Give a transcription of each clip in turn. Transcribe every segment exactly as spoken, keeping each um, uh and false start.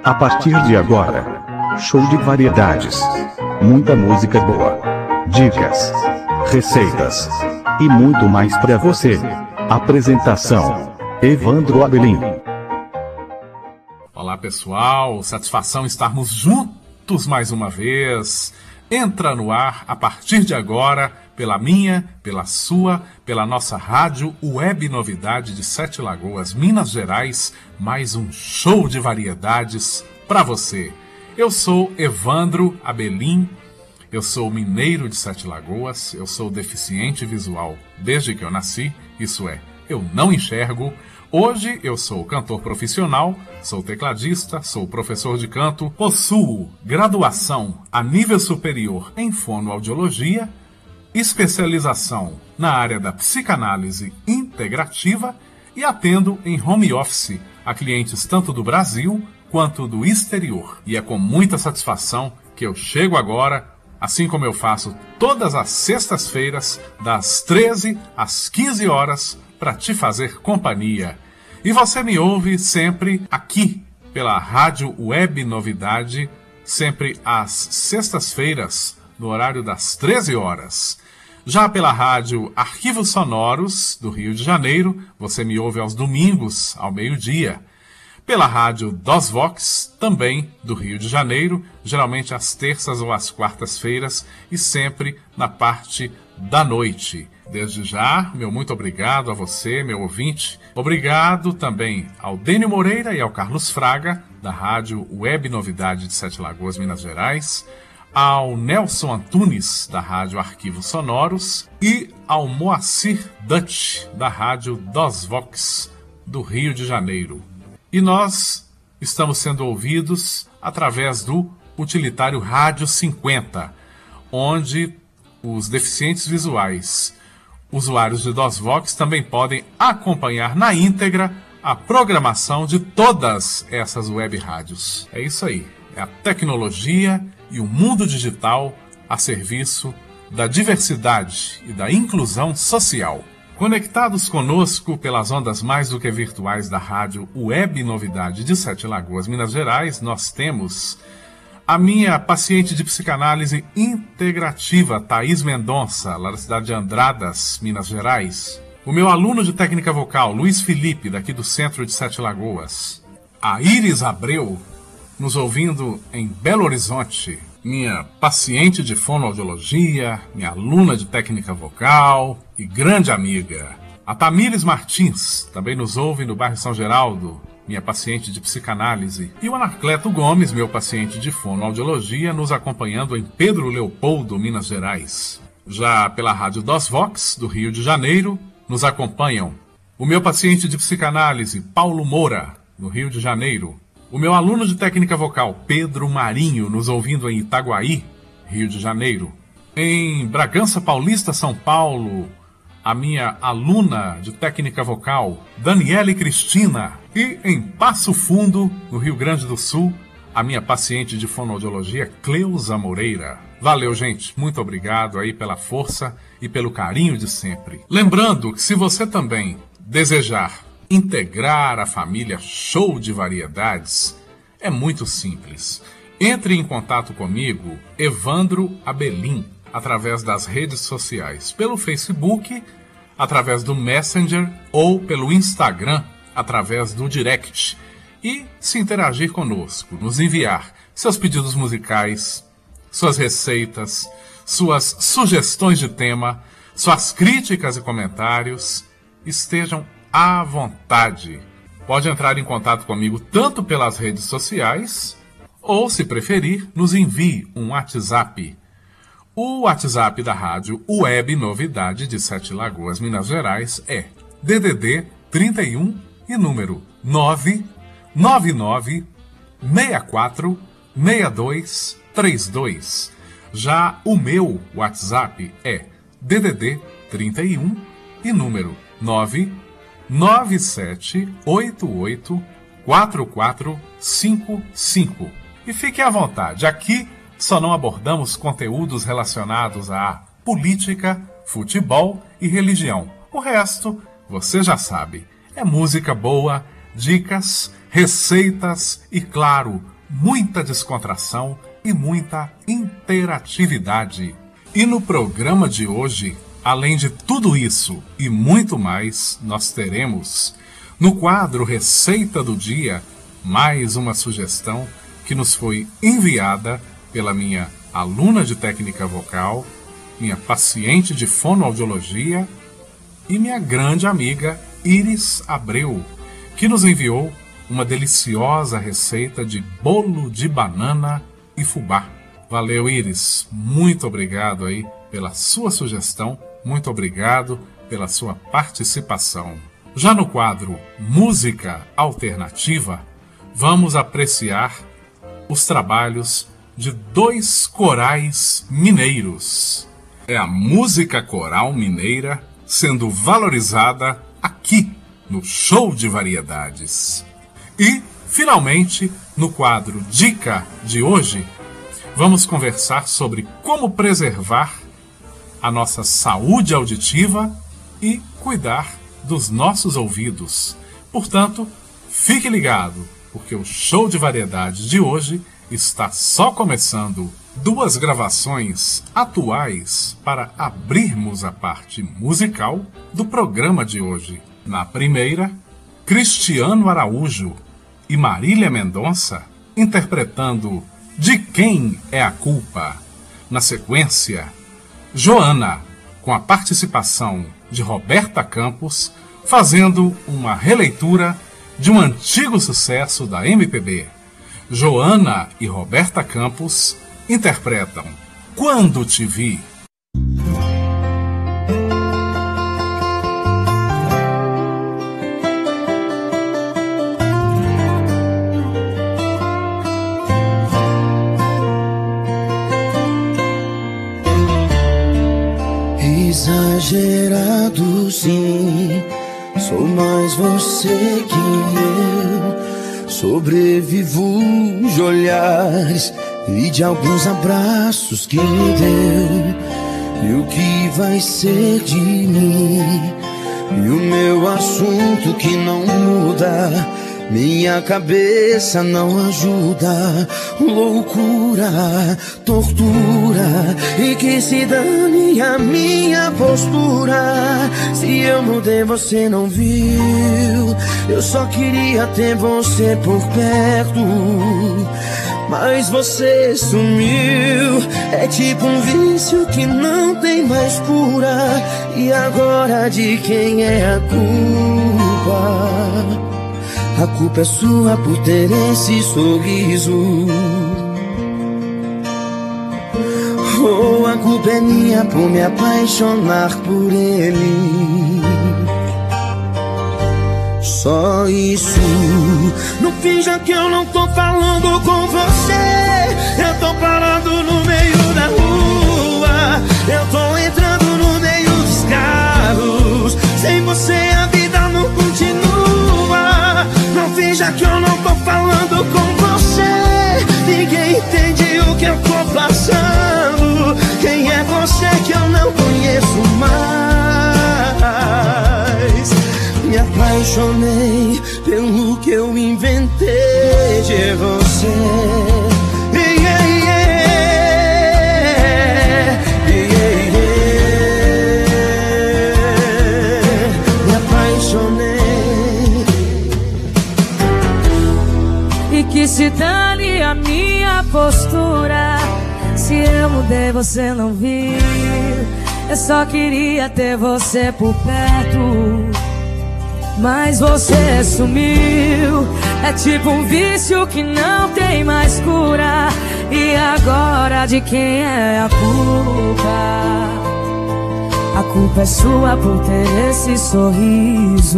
A partir de agora, show de variedades. Muita música boa. Dicas, receitas e muito mais para você. Apresentação: Evandro Abelim. Olá pessoal, satisfação estarmos juntos mais uma vez. Entra no ar a partir de agora, pela minha, pela sua, pela nossa rádio Web Novidade de Sete Lagoas, Minas Gerais, mais um show de variedades para você. Eu sou Evandro Abelim, eu sou mineiro de Sete Lagoas, eu sou deficiente visual desde que eu nasci, isso é, eu não enxergo. Hoje eu sou cantor profissional, sou tecladista, sou professor de canto, possuo graduação a nível superior em fonoaudiologia, especialização na área da psicanálise integrativa e atendo em home office a clientes tanto do Brasil quanto do exterior. E é com muita satisfação que eu chego agora, assim como eu faço todas as sextas-feiras, das treze às quinze horas, para te fazer companhia. E você me ouve sempre aqui, pela Rádio Web Novidade, sempre às sextas-feiras, no horário das treze horas. Já pela Rádio Arquivos Sonoros, do Rio de Janeiro, você me ouve aos domingos, ao meio-dia. Pela Rádio DOSVox, também do Rio de Janeiro, geralmente às terças ou às quartas-feiras e sempre na parte da noite. Desde já, meu muito obrigado a você, meu ouvinte. Obrigado também ao Dênio Moreira e ao Carlos Fraga, da Rádio Web Novidade de Sete Lagoas, Minas Gerais, ao Nelson Antunes, da Rádio Arquivos Sonoros, e ao Moacir Dutch, da Rádio DOSVox, do Rio de Janeiro. E nós estamos sendo ouvidos através do utilitário Rádio cinquenta, onde os deficientes visuais, usuários de DOSVox, também podem acompanhar na íntegra a programação de todas essas web rádios. É isso aí, é a tecnologia e o mundo digital a serviço da diversidade e da inclusão social. Conectados conosco pelas ondas mais do que virtuais da rádio Web Novidade de Sete Lagoas, Minas Gerais, nós temos a minha paciente de psicanálise integrativa, Thaís Mendonça, lá da cidade de Andradas, Minas Gerais. O meu aluno de técnica vocal, Luiz Felipe, daqui do centro de Sete Lagoas. A Iris Abreu, nos ouvindo em Belo Horizonte. Minha paciente de fonoaudiologia, minha aluna de técnica vocal e grande amiga. A Tamires Martins, também nos ouve no bairro São Geraldo, minha paciente de psicanálise. E o Anacleto Gomes, meu paciente de fonoaudiologia, nos acompanhando em Pedro Leopoldo, Minas Gerais. Já pela Rádio DOSVox, do Rio de Janeiro, nos acompanham o meu paciente de psicanálise, Paulo Moura, no Rio de Janeiro. O meu aluno de técnica vocal, Pedro Marinho, nos ouvindo em Itaguaí, Rio de Janeiro. Em Bragança Paulista, São Paulo, a minha aluna de técnica vocal, Daniele Cristina. E em Passo Fundo, no Rio Grande do Sul, a minha paciente de fonoaudiologia, Cleusa Moreira. Valeu, gente. Muito obrigado aí pela força e pelo carinho de sempre. Lembrando que se você também desejar integrar a família Show de Variedades, é muito simples. Entre em contato comigo, Evandro Abelim, através das redes sociais, pelo Facebook, através do Messenger ou pelo Instagram, através do Direct, e se interagir conosco, nos enviar seus pedidos musicais, suas receitas, suas sugestões de tema, suas críticas e comentários. Estejam à vontade. Pode entrar em contato comigo tanto pelas redes sociais ou, se preferir, nos envie um WhatsApp. O WhatsApp da rádio Web Novidade de Sete Lagoas, Minas Gerais é D D D trinta e um e número nove nove nove seis quatro seis dois três dois. Já o meu WhatsApp é D D D trinta e um e número nove nove sete oito oito quatro quatro cinco cinco. E fique à vontade, aqui só não abordamos conteúdos relacionados a política, futebol e religião. O resto, você já sabe, é música boa, dicas, receitas e, claro, muita descontração e muita interatividade. E no programa de hoje, além de tudo isso e muito mais, nós teremos, no quadro Receita do Dia, mais uma sugestão que nos foi enviada pela minha aluna de técnica vocal, minha paciente de fonoaudiologia e minha grande amiga Iris Abreu, que nos enviou uma deliciosa receita de bolo de banana e fubá. Valeu, Iris. Muito obrigado aí pela sua sugestão. Muito obrigado pela sua participação. Já no quadro Música Alternativa, vamos apreciar os trabalhos de dois corais mineiros. É a música coral mineira sendo valorizada aqui no Show de Variedades. E, finalmente, no quadro Dica de hoje, vamos conversar sobre como preservar a nossa saúde auditiva e cuidar dos nossos ouvidos. Portanto, fique ligado, porque o Show de Variedades de hoje está só começando. Duas gravações atuais para abrirmos a parte musical do programa de hoje. Na primeira, Cristiano Araújo e Marília Mendonça interpretando De Quem é a Culpa. Na sequência, Joana, com a participação de Roberta Campos, fazendo uma releitura de um antigo sucesso da M P B. Joana e Roberta Campos interpretam Quando Te Vi. Exagerado, sim, sou mais você que eu. Sobrevivo de olhares e de alguns abraços que me deu. E o que vai ser de mim? E o meu assunto que não muda. Minha cabeça não ajuda. Loucura, tortura, e que se dane a minha postura. Se eu mudei você não viu. Eu só queria ter você por perto, mas você sumiu. É tipo um vício que não tem mais cura. E agora de quem é a culpa? A culpa é sua por ter esse sorriso. Oh, a culpa é minha por me apaixonar por ele. Só isso. Não finja que eu não tô falando com você. Eu tô parado no meio da rua. Eu tô entrando no meio dos carros. Sem você a vida não continua. Não finja que eu não tô falando com você. Ninguém entende o que eu tô passando. Quem é você que eu não conheço mais? Me apaixonei pelo que eu inventei de você. Yeah, yeah, yeah, yeah. Me apaixonei. E que se dane a minha postura. Se eu mudei você não viu. Eu só queria ter você por perto, mas você sumiu. É tipo um vício que não tem mais cura. E agora de quem é a culpa? A culpa é sua por ter esse sorriso.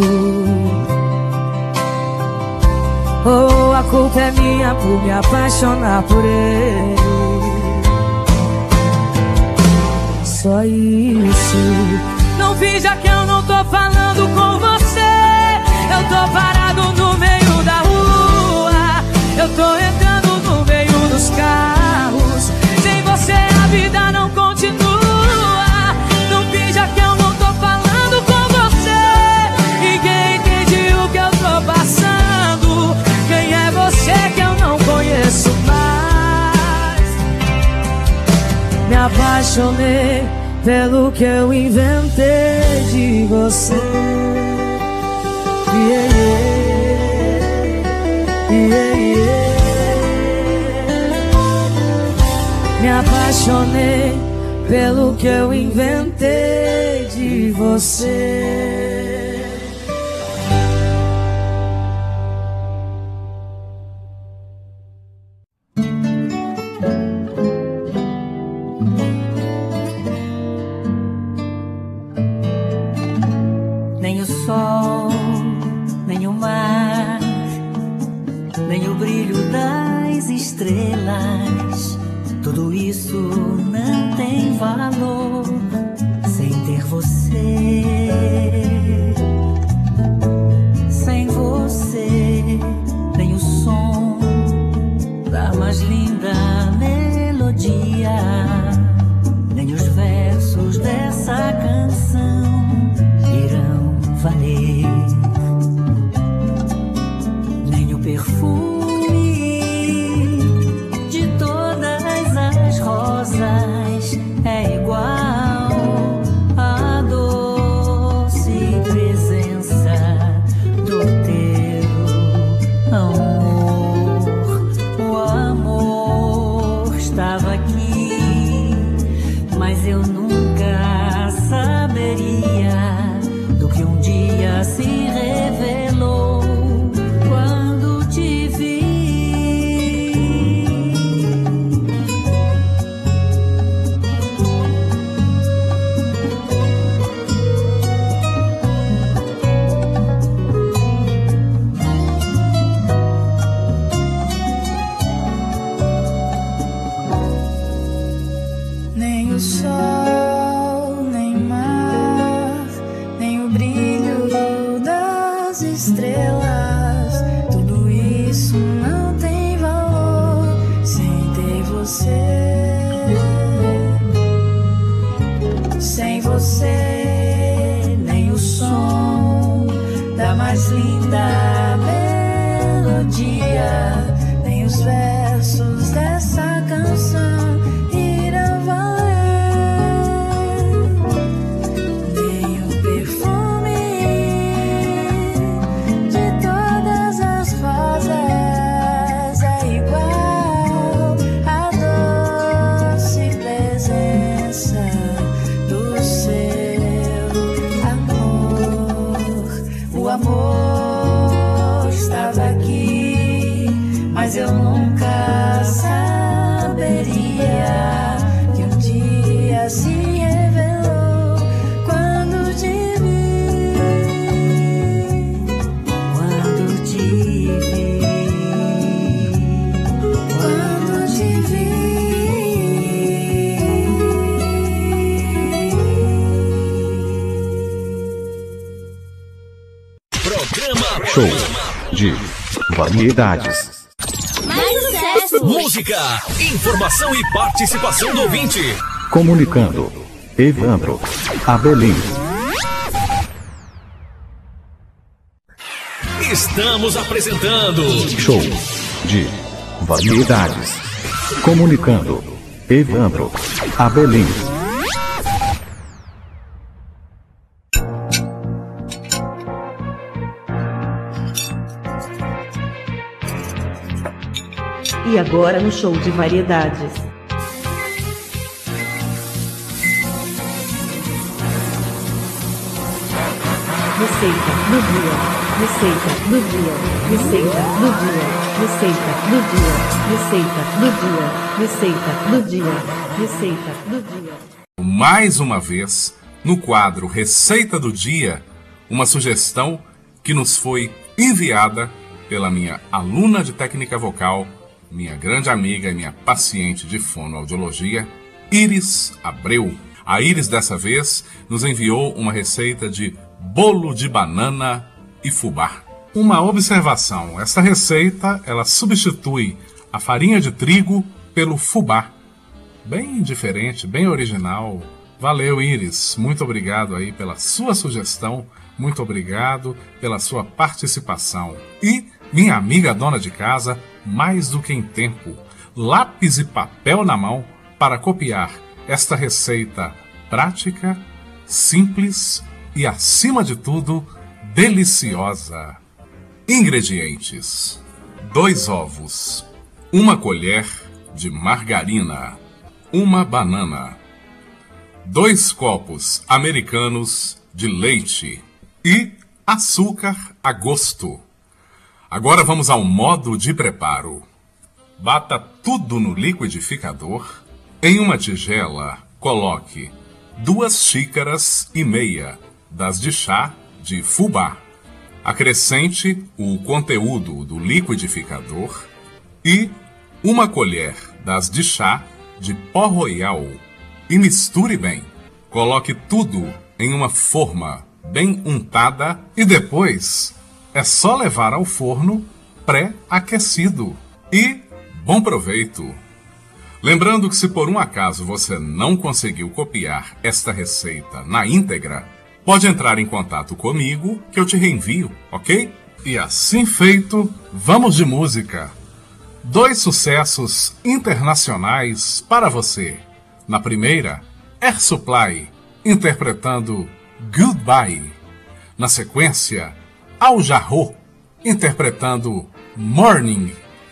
Oh, a culpa é minha por me apaixonar por ele. Só isso. Não finja que eu não tô falando com você. Eu tô parado no meio da rua. Eu tô entrando no meio dos carros. Sem você a vida não continua. Não finja que eu não tô falando com você. Ninguém entende o que eu tô passando. Quem é você que eu não conheço apaixonei pelo que eu inventei de você. Yeah, yeah, yeah. Me apaixonei pelo que eu inventei de você. Nem o sol, nem o mar, nem o brilho das estrelas, tudo isso não tem valor sem ter você. Sem você, nem o som da mais linda melodia, nem os versos dessa canção irão valer, nem o perfume de todas as rosas é igual à doce presença do teu amor. O amor estava aqui, mas eu nunca saberia do que um dia se revelou quando te vi. Nem o sol, nem mar, nem o brilho das estrelas, tudo isso não tem valor sem ter você. Sem você, nem o som da mais linda melodia, nem os versos dessa canção irão valer, nem o perfume de todas as rosas é igual à doce presença do seu amor. O amor estava aqui, mas eu nunca saberia que um dia se revelou quando te vi. Quando te vi, Quando te vi. Show de variedades. Mais sucesso! Música, informação e participação do ouvinte. Comunicando. Evandro Abelim. Estamos apresentando Show de variedades. Comunicando. Evandro Abelim. E agora no show de variedades. Receita do dia. Receita do dia. Receita do dia. Receita do dia. Receita do dia. Receita do dia. Receita do dia. Mais uma vez, no quadro Receita do Dia, uma sugestão que nos foi enviada pela minha aluna de técnica vocal, minha grande amiga e minha paciente de fonoaudiologia, Iris Abreu. A Iris, dessa vez, nos enviou uma receita de bolo de banana e fubá. Uma observação, essa receita, ela substitui a farinha de trigo pelo fubá. Bem diferente, bem original. Valeu, Iris. Muito obrigado aí pela sua sugestão. Muito obrigado pela sua participação. E minha amiga dona de casa, mais do que em tempo, lápis e papel na mão para copiar esta receita prática, simples e, acima de tudo, deliciosa. Ingredientes: dois ovos, uma colher de margarina, uma banana, dois copos americanos de leite e açúcar a gosto. Agora vamos ao modo de preparo. Bata tudo no liquidificador. Em uma tigela, coloque duas xícaras e meia das de chá de fubá. Acrescente o conteúdo do liquidificador e uma colher das de chá de pó royal e misture bem. Coloque tudo em uma forma bem untada e depois é só levar ao forno pré-aquecido. E bom proveito! Lembrando que se por um acaso você não conseguiu copiar esta receita na íntegra, pode entrar em contato comigo que eu te reenvio, ok? E assim feito, vamos de música. Dois sucessos internacionais para você. Na primeira, Air Supply, interpretando Goodbye. Na sequência, Al Jarreau, interpretando Morning.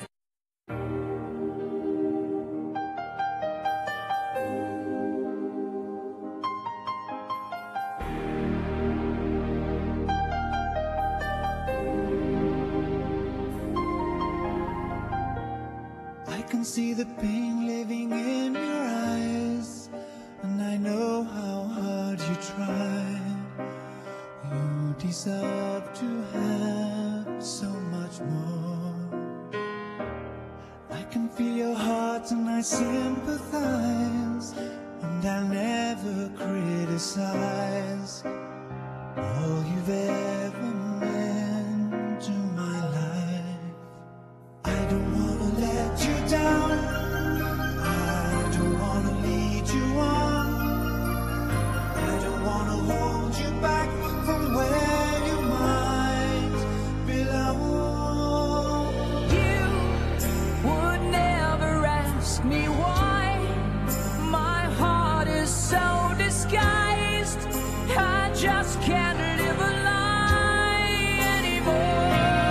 See the pain living in your eyes, and I know how hard you try. You deserve to have so much more. I can feel your heart and I sympathize, and I'll never criticize all you've ever meant to my life. I don't wanna let you down, I don't wanna lead you on, I don't wanna hold you back from where you might belong. You would never ask me why my heart is so disguised. I just can't live a lie anymore.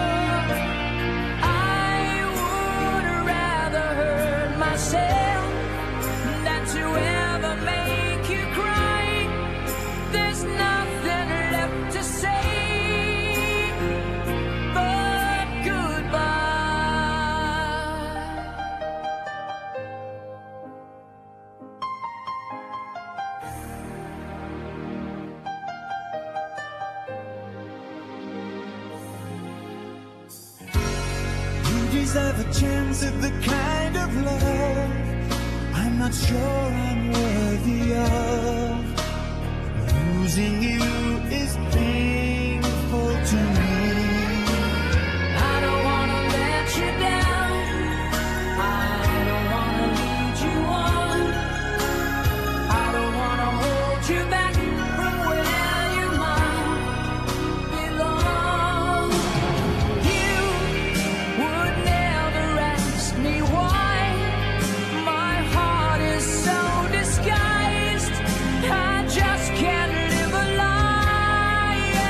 Than to ever make you cry. There's nothing left to say but goodbye. You deserve a chance at the kind of love I'm not sure I'm worthy of. Losing you is painful to me. I don't wanna let you down, I don't wanna lead you on, I don't wanna hold you back from where you might belong. You would never ask me why so disguised. I just can't live a lie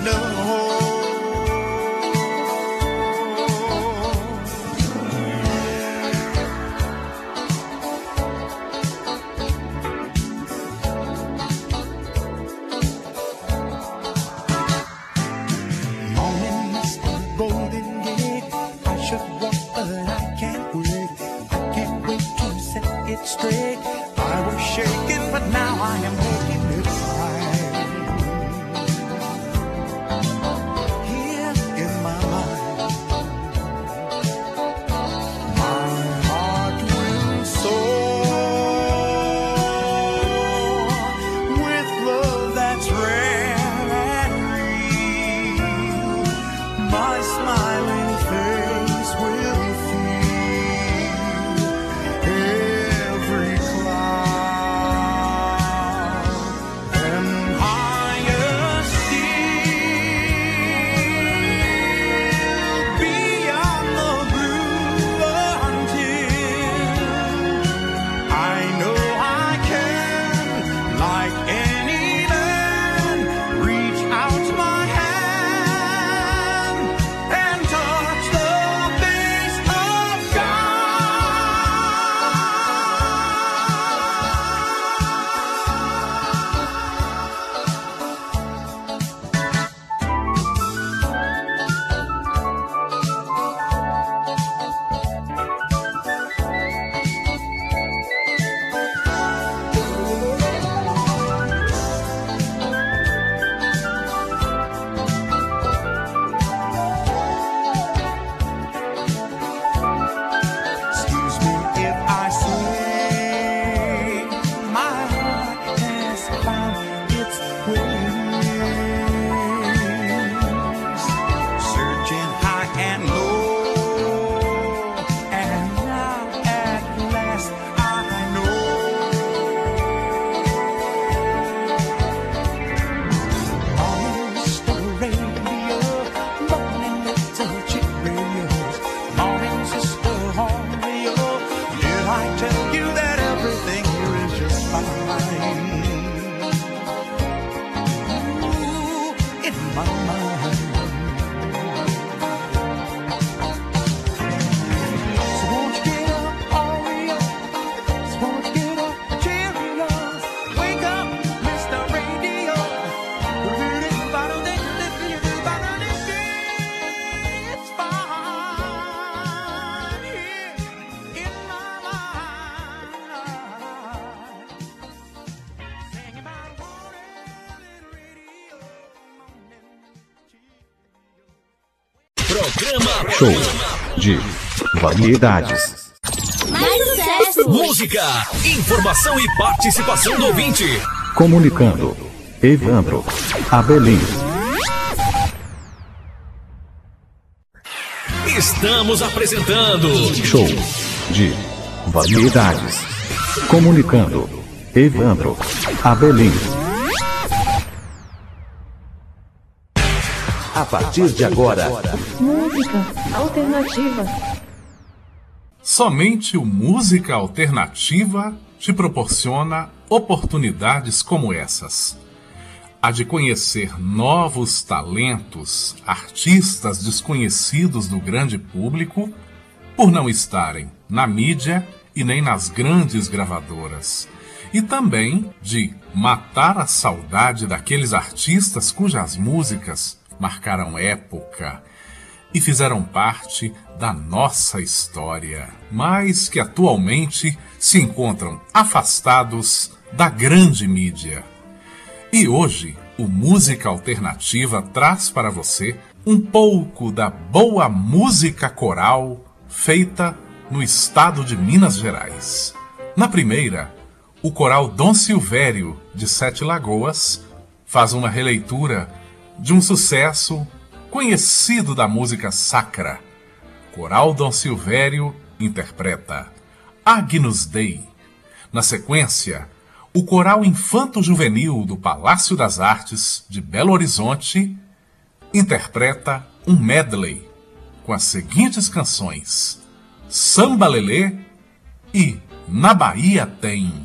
Programa Show de Variedades. Mais sucesso! Música, informação e participação do ouvinte. Comunicando. Evandro Abelim. Estamos apresentando Show de Variedades. Comunicando. Evandro Abelim. A partir de agora, música alternativa. Somente o Música Alternativa te proporciona oportunidades como essas. A de conhecer novos talentos, artistas desconhecidos do grande público, por não estarem na mídia e nem nas grandes gravadoras. E também de matar a saudade daqueles artistas cujas músicas marcaram época e fizeram parte da nossa história, mas que atualmente se encontram afastados da grande mídia. E hoje, o Música Alternativa traz para você um pouco da boa música coral feita no estado de Minas Gerais. Na primeira, o coral Dom Silvério, de Sete Lagoas, faz uma releitura de um sucesso conhecido da música sacra. Coral Dom Silvério interpreta Agnus Dei. Na sequência, o coral infanto-juvenil do Palácio das Artes de Belo Horizonte interpreta um medley com as seguintes canções: Samba Lelê e Na Bahia Tem.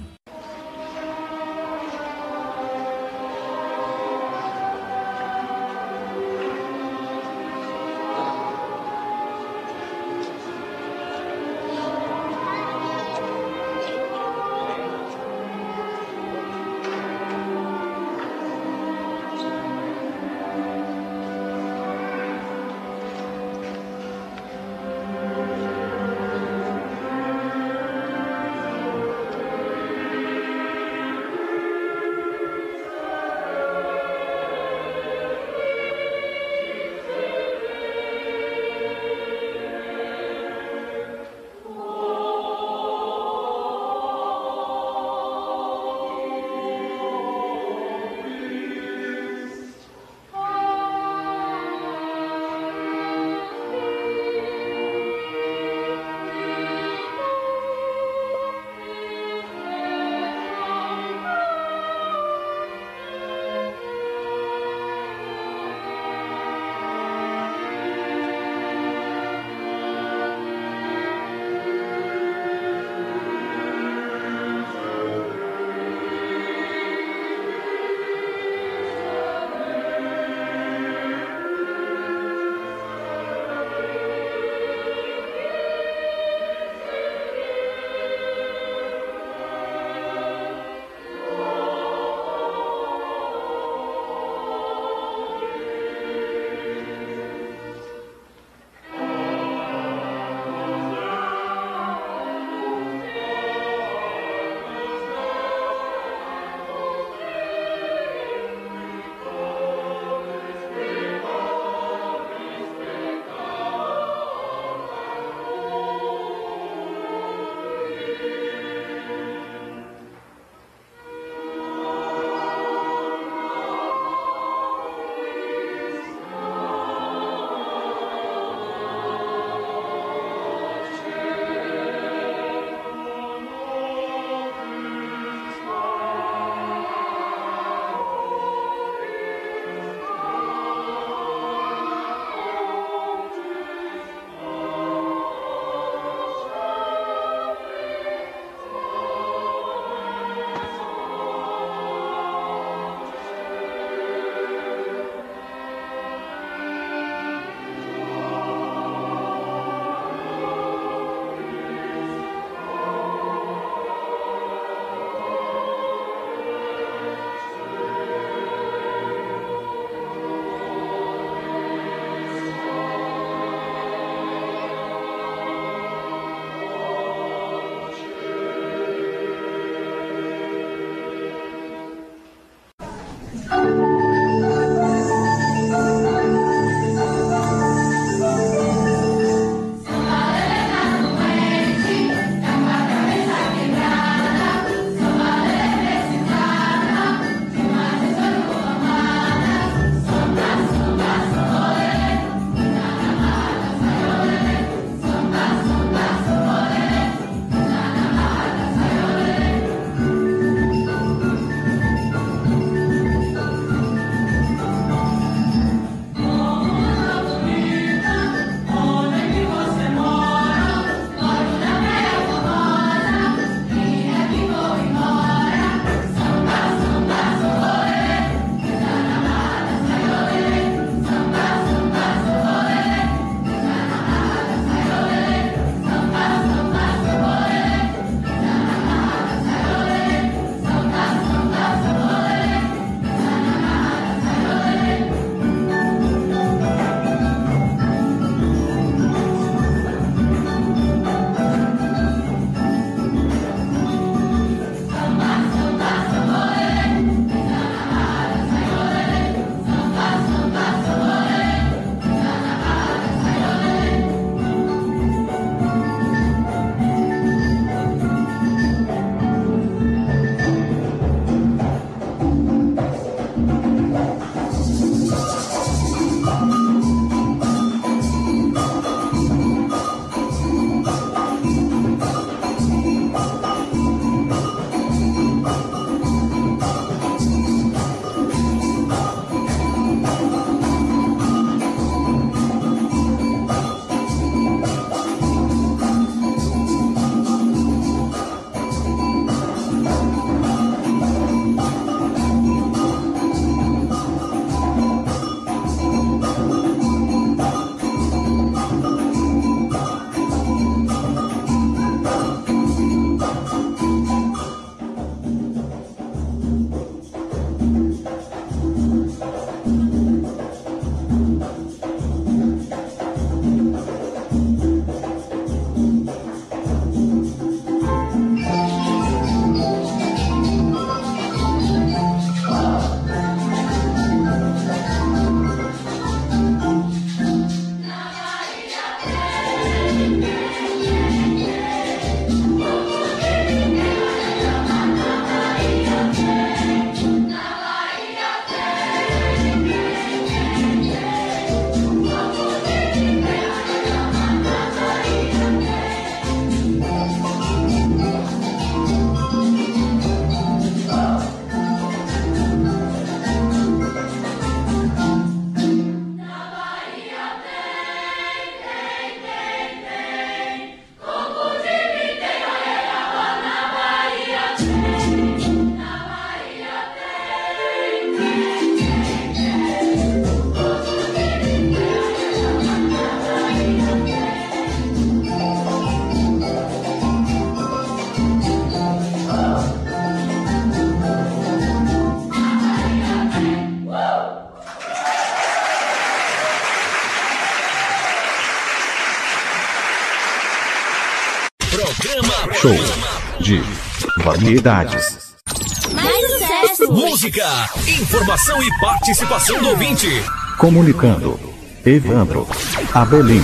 Programa Show de variedades. Mais sucesso! Música, informação e participação do ouvinte. Comunicando. Evandro Abelim.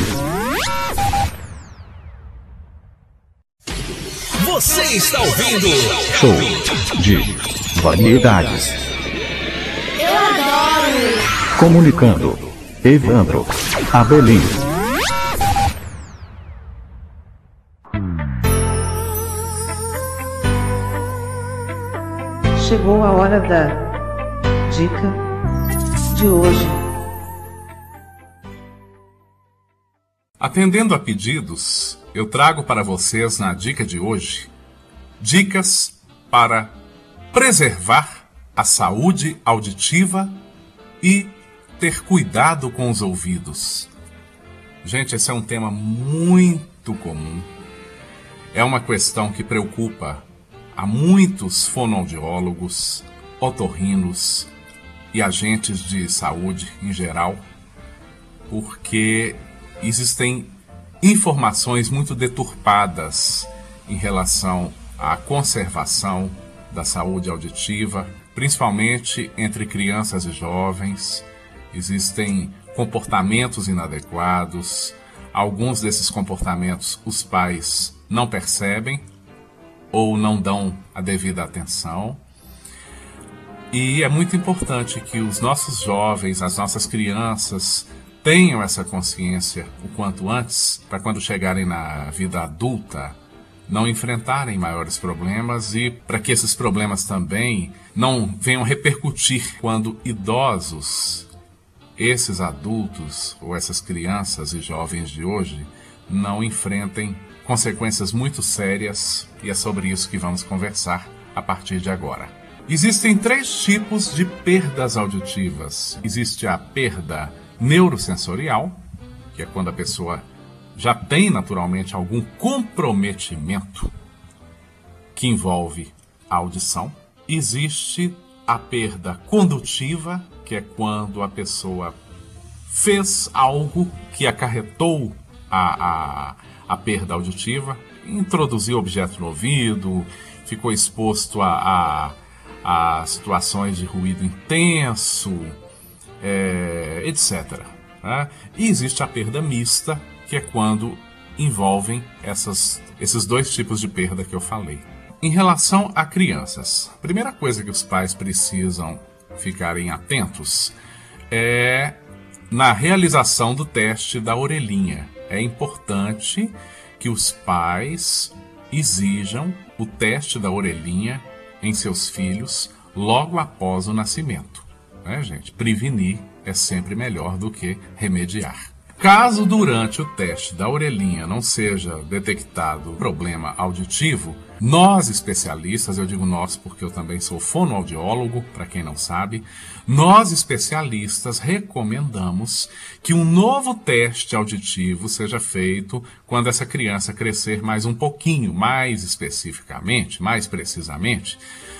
Você está ouvindo Show de variedades. Eu adoro! Comunicando. Evandro Abelim. Chegou a hora da dica de hoje. Atendendo a pedidos, eu trago para vocês na dica de hoje dicas para preservar a saúde auditiva e ter cuidado com os ouvidos. Gente, esse é um tema muito comum. É uma questão que preocupa a muitos fonoaudiólogos, otorrinos e agentes de saúde em geral, porque existem informações muito deturpadas em relação à conservação da saúde auditiva, principalmente entre crianças e jovens. Existem comportamentos inadequados. Alguns desses comportamentos os pais não percebem ou não dão a devida atenção. E é muito importante que os nossos jovens, as nossas crianças, tenham essa consciência o quanto antes, para quando chegarem na vida adulta, não enfrentarem maiores problemas e para que esses problemas também não venham repercutir quando idosos, esses adultos ou essas crianças e jovens de hoje, não enfrentem consequências muito sérias, e é sobre isso que vamos conversar a partir de agora. Existem três tipos de perdas auditivas. Existe a perda neurosensorial, que é quando a pessoa já tem naturalmente algum comprometimento que envolve a audição. Existe a perda condutiva, que é quando a pessoa fez algo que acarretou a, a, a perda auditiva, introduziu objeto no ouvido, ficou exposto a, a, a situações de ruído intenso, É, etcétera. Né? E existe a perda mista, que é quando envolvem essas, esses dois tipos de perda que eu falei. Em relação a crianças, a primeira coisa que os pais precisam ficarem atentos é na realização do teste da orelhinha. É importante que os pais exijam o teste da orelhinha em seus filhos logo após o nascimento. Né, gente? Prevenir é sempre melhor do que remediar. Caso durante o teste da orelhinha não seja detectado problema auditivo, nós especialistas, eu digo nós porque eu também sou fonoaudiólogo, para quem não sabe, nós especialistas recomendamos que um novo teste auditivo seja feito quando essa criança crescer mais um pouquinho, mais especificamente, mais precisamente,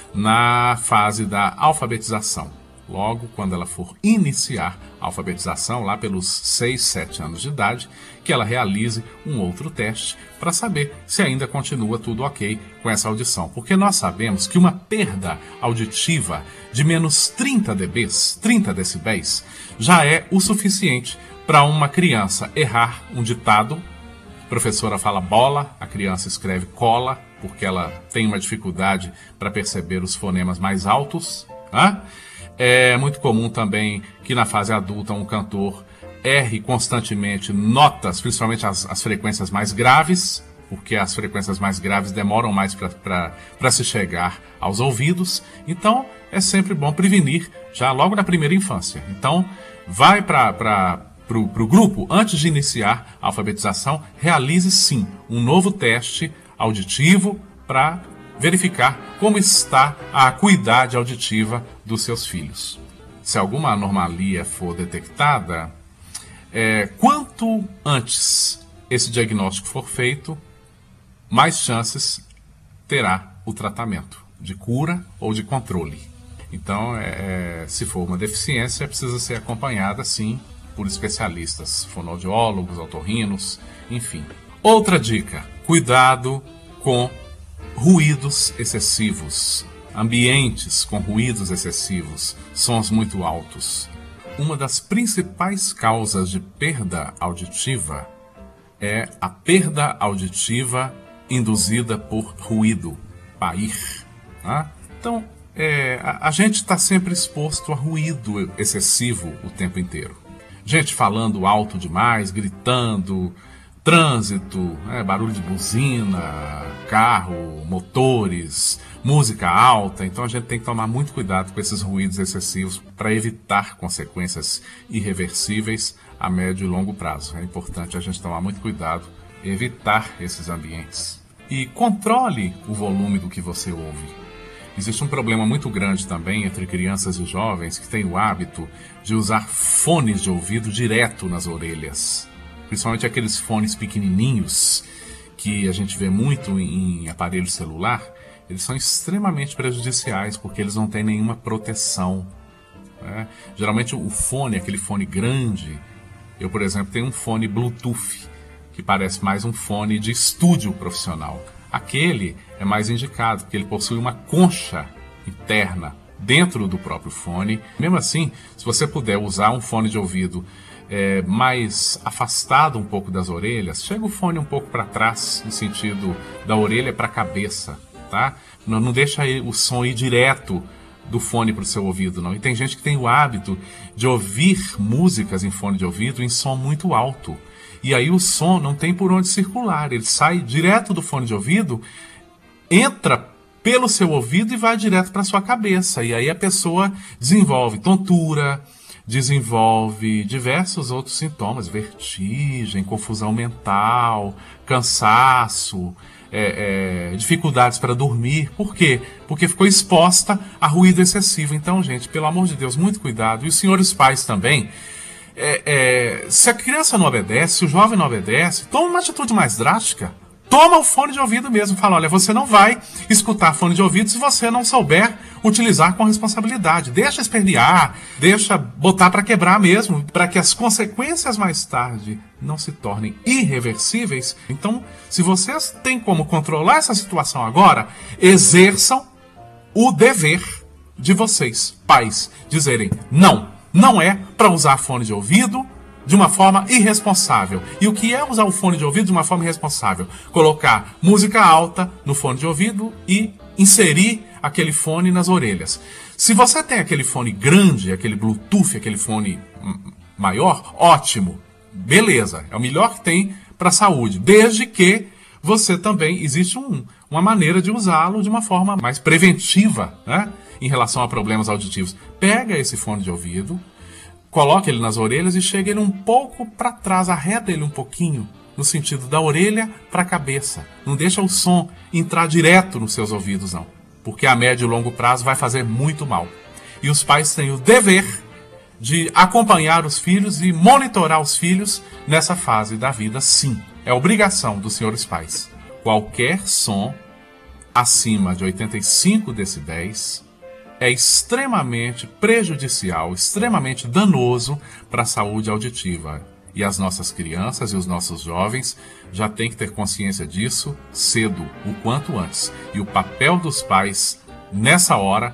na fase da alfabetização. Logo, quando ela for iniciar a alfabetização, lá pelos seis, sete anos de idade, que ela realize um outro teste para saber se ainda continua tudo ok com essa audição. Porque nós sabemos que uma perda auditiva de menos trinta decibéis, trinta decibéis, já é o suficiente para uma criança errar um ditado. A professora fala bola, a criança escreve cola, porque ela tem uma dificuldade para perceber os fonemas mais altos, né? É muito comum também que na fase adulta um cantor erre constantemente notas, principalmente as, as frequências mais graves, porque as frequências mais graves demoram mais para se chegar aos ouvidos. Então é sempre bom prevenir já logo na primeira infância. Então vai para o grupo, antes de iniciar a alfabetização, realize sim um novo teste auditivo para verificar como está a acuidade auditiva dos seus filhos. Se alguma anomalia for detectada, é, quanto antes esse diagnóstico for feito, mais chances terá o tratamento de cura ou de controle. Então, é, se for uma deficiência, precisa ser acompanhada, sim, por especialistas, fonoaudiólogos, otorrinos, enfim. Outra dica, cuidado com ruídos excessivos, ambientes com ruídos excessivos, sons muito altos. Uma das principais causas de perda auditiva é a perda auditiva induzida por ruído, pair. Tá? Então, é, a, a gente está sempre exposto a ruído excessivo o tempo inteiro. Gente falando alto demais, gritando, trânsito, é, barulho de buzina, carro, motores, música alta. Então a gente tem que tomar muito cuidado com esses ruídos excessivos para evitar consequências irreversíveis a médio e longo prazo. É importante a gente tomar muito cuidado e evitar esses ambientes. E controle o volume do que você ouve. Existe um problema muito grande também entre crianças e jovens que têm o hábito de usar fones de ouvido direto nas orelhas. Principalmente aqueles fones pequenininhos que a gente vê muito em aparelho celular. Eles são extremamente prejudiciais porque eles não têm nenhuma proteção. Né? Geralmente o fone, aquele fone grande, eu, por exemplo, tenho um fone Bluetooth, que parece mais um fone de estúdio profissional. Aquele é mais indicado, porque ele possui uma concha interna dentro do próprio fone. Mesmo assim, se você puder usar um fone de ouvido é, mais afastado um pouco das orelhas, chega o fone um pouco para trás, no sentido da orelha para a cabeça, tá? Não, não deixa o som ir direto do fone para o seu ouvido, não. E tem gente que tem o hábito de ouvir músicas em fone de ouvido em som muito alto. E aí o som não tem por onde circular, ele sai direto do fone de ouvido, entra pelo seu ouvido e vai direto para sua cabeça. E aí a pessoa desenvolve tontura, desenvolve diversos outros sintomas, vertigem, confusão mental, cansaço, é, é, dificuldades para dormir. Por quê? Porque ficou exposta a ruído excessivo. Então, gente, pelo amor de Deus, muito cuidado. E os senhores pais também. É, é, se a criança não obedece, se o jovem não obedece, toma uma atitude mais drástica. Toma o fone de ouvido mesmo. Fala, olha, você não vai escutar fone de ouvido se você não souber utilizar com responsabilidade. Deixa espernear, deixa botar para quebrar mesmo, para que as consequências mais tarde não se tornem irreversíveis. Então, se vocês têm como controlar essa situação agora, exerçam o dever de vocês, pais, dizerem não. Não é para usar fone de ouvido de uma forma irresponsável. E o que é usar o fone de ouvido de uma forma irresponsável? Colocar música alta no fone de ouvido e inserir aquele fone nas orelhas. Se você tem aquele fone grande, aquele Bluetooth, aquele fone maior, ótimo, beleza, é o melhor que tem para a saúde, desde que você também, existe um, uma maneira de usá-lo de uma forma mais preventiva, né? Em relação a problemas auditivos. Pega esse fone de ouvido, coloca ele nas orelhas e chega ele um pouco para trás, arreta ele um pouquinho, no sentido da orelha para a cabeça. Não deixa o som entrar direto nos seus ouvidos, não. Porque a médio e longo prazo vai fazer muito mal. E os pais têm o dever de acompanhar os filhos e monitorar os filhos nessa fase da vida, sim. É obrigação dos senhores pais. Qualquer som acima de oitenta e cinco decibéis é extremamente prejudicial, extremamente danoso para a saúde auditiva. E as nossas crianças e os nossos jovens já têm que ter consciência disso cedo, o quanto antes. E o papel dos pais nessa hora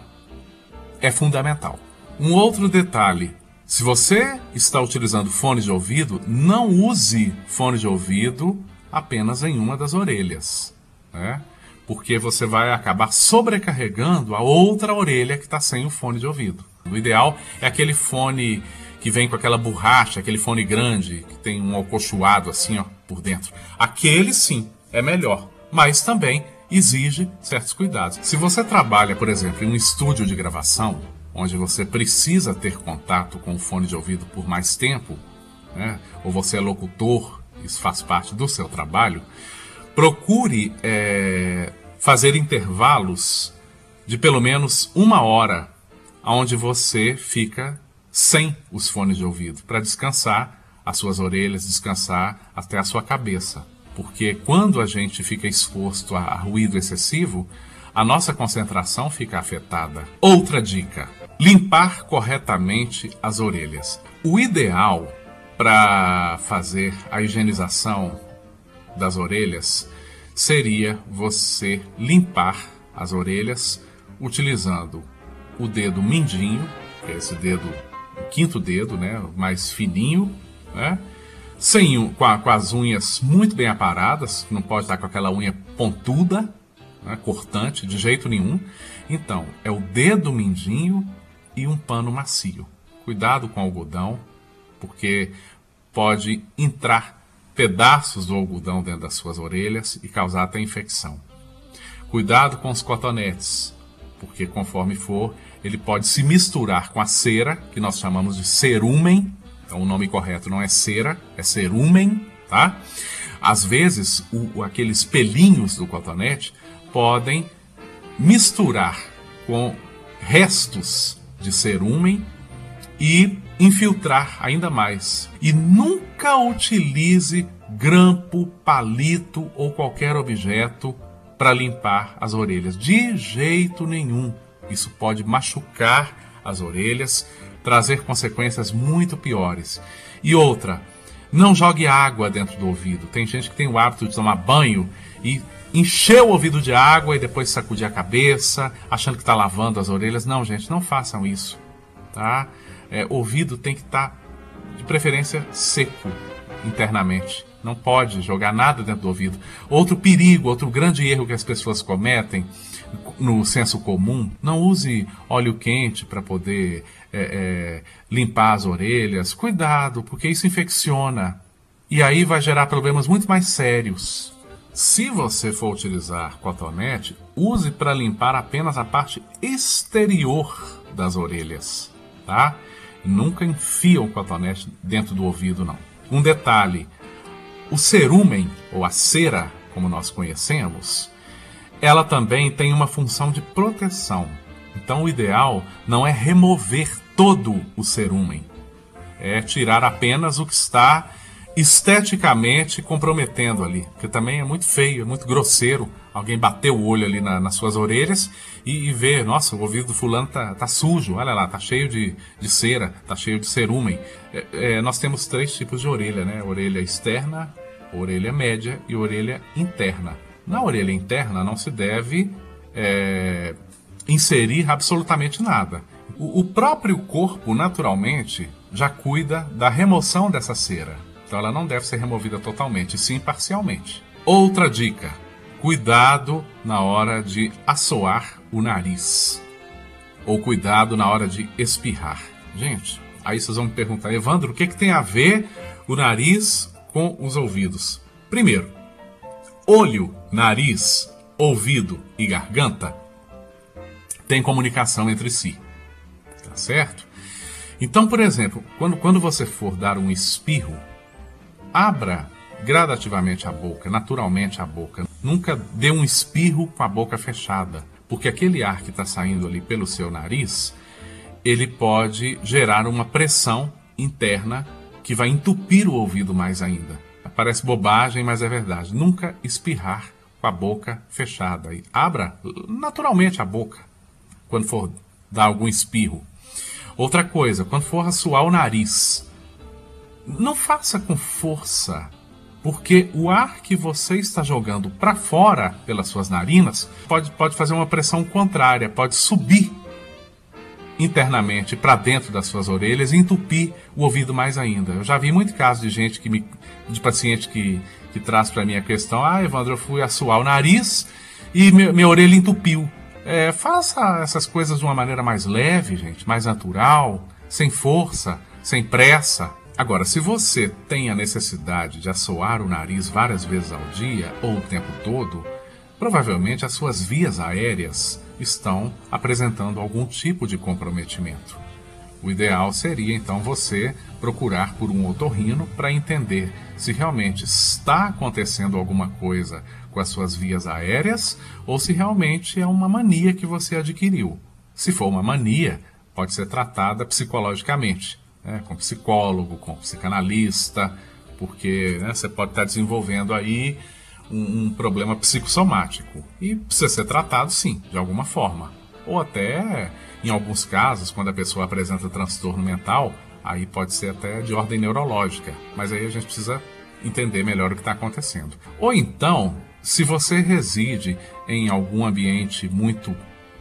é fundamental. Um outro detalhe: se você está utilizando fone de ouvido, não use fone de ouvido apenas em uma das orelhas, né? Porque você vai acabar sobrecarregando a outra orelha que está sem o fone de ouvido. O ideal é aquele fone que vem com aquela borracha, aquele fone grande, que tem um alcochoado assim, ó, por dentro. Aquele sim é melhor, mas também exige certos cuidados. Se você trabalha, por exemplo, em um estúdio de gravação, onde você precisa ter contato com o fone de ouvido por mais tempo, né? Ou você é locutor, isso faz parte do seu trabalho, procure é, fazer intervalos de pelo menos uma hora, onde você fica sem os fones de ouvido, para descansar as suas orelhas, descansar até a sua cabeça. Porque quando a gente fica exposto a ruído excessivo, a nossa concentração fica afetada. Outra dica: limpar corretamente as orelhas. O ideal para fazer a higienização das orelhas seria você limpar as orelhas utilizando o dedo mindinho, que é esse dedo, o quinto dedo, né, mais fininho, né, sem, com, a, com as unhas muito bem aparadas, não pode estar com aquela unha pontuda, né, cortante, de jeito nenhum. Então, é o dedo mindinho e um pano macio. Cuidado com o algodão, porque pode entrar pedaços do algodão dentro das suas orelhas e causar até infecção. Cuidado com os cotonetes, porque conforme for, ele pode se misturar com a cera, que nós chamamos de cerumen. Então o nome correto não é cera, é cerumen, tá? Às vezes, o, aqueles pelinhos do cotonete podem misturar com restos de cerumen e infiltrar ainda mais. E nunca utilize grampo, palito ou qualquer objeto para limpar as orelhas. De jeito nenhum. Isso pode machucar as orelhas, trazer consequências muito piores. E outra, não jogue água dentro do ouvido. Tem gente que tem o hábito de tomar banho e encher o ouvido de água e depois sacudir a cabeça, achando que está lavando as orelhas. Não, gente, não façam isso, tá? É, ouvido tem que estar, de preferência, seco internamente. Não pode jogar nada dentro do ouvido. Outro perigo, outro grande erro que as pessoas cometem no senso comum: não use óleo quente para poder é, é, limpar as orelhas. Cuidado, porque isso infecciona. E aí vai gerar problemas muito mais sérios. Se você for utilizar cotonete, use para limpar apenas a parte exterior das orelhas, tá? Nunca enfia o cotonete dentro do ouvido, não. Um detalhe: o cerumen, ou a cera, como nós conhecemos, ela também tem uma função de proteção. Então o ideal não é remover todo o cerumen, é tirar apenas o que está esteticamente comprometendo ali, porque também é muito feio, é muito grosseiro alguém bater o olho ali na, nas suas orelhas e, e ver: nossa, o ouvido do fulano tá, tá sujo, olha lá, tá cheio de, de cera, tá cheio de cerumen. É, é, nós temos três tipos de orelha, né? Orelha externa, orelha média e orelha interna. Na orelha interna não se deve é, inserir absolutamente nada. O, o próprio corpo, naturalmente, já cuida da remoção dessa cera. Então ela não deve ser removida totalmente, sim parcialmente. Outra dica: cuidado na hora de assoar o nariz. Ou cuidado na hora de espirrar. Gente, aí vocês vão me perguntar: Evandro, o que, que tem a ver o nariz com os ouvidos? Primeiro, olho, nariz, ouvido e garganta têm comunicação entre si. Tá certo? Então, por exemplo, quando, quando você for dar um espirro, abra gradativamente a boca, naturalmente a boca. Nunca dê um espirro com a boca fechada, porque aquele ar que está saindo ali pelo seu nariz, ele pode gerar uma pressão interna que vai entupir o ouvido mais ainda. Parece bobagem, mas é verdade. Nunca espirrar com a boca fechada. E abra naturalmente a boca quando for dar algum espirro. Outra coisa, quando for assoar o nariz, não faça com força, porque o ar que você está jogando para fora pelas suas narinas pode, pode fazer uma pressão contrária, pode subir internamente para dentro das suas orelhas e entupir o ouvido mais ainda. Eu já vi muito caso de gente que me, de paciente que, que traz para mim a questão: ah, Evandro, eu fui assoar o nariz e minha, minha orelha entupiu. É, faça essas coisas de uma maneira mais leve, gente, mais natural, sem força, sem pressa. Agora, se você tem a necessidade de assoar o nariz várias vezes ao dia ou o tempo todo, provavelmente as suas vias aéreas estão apresentando algum tipo de comprometimento. O ideal seria, então, você procurar por um otorrino para entender se realmente está acontecendo alguma coisa com as suas vias aéreas ou se realmente é uma mania que você adquiriu. Se for uma mania, pode ser tratada psicologicamente, né, com psicólogo, com psicanalista, porque, né, você pode estar desenvolvendo aí um, um problema psicossomático e precisa ser tratado, sim, de alguma forma. Ou até, em alguns casos, quando a pessoa apresenta transtorno mental, aí pode ser até de ordem neurológica, mas aí a gente precisa entender melhor o que está acontecendo. Ou então, se você reside em algum ambiente muito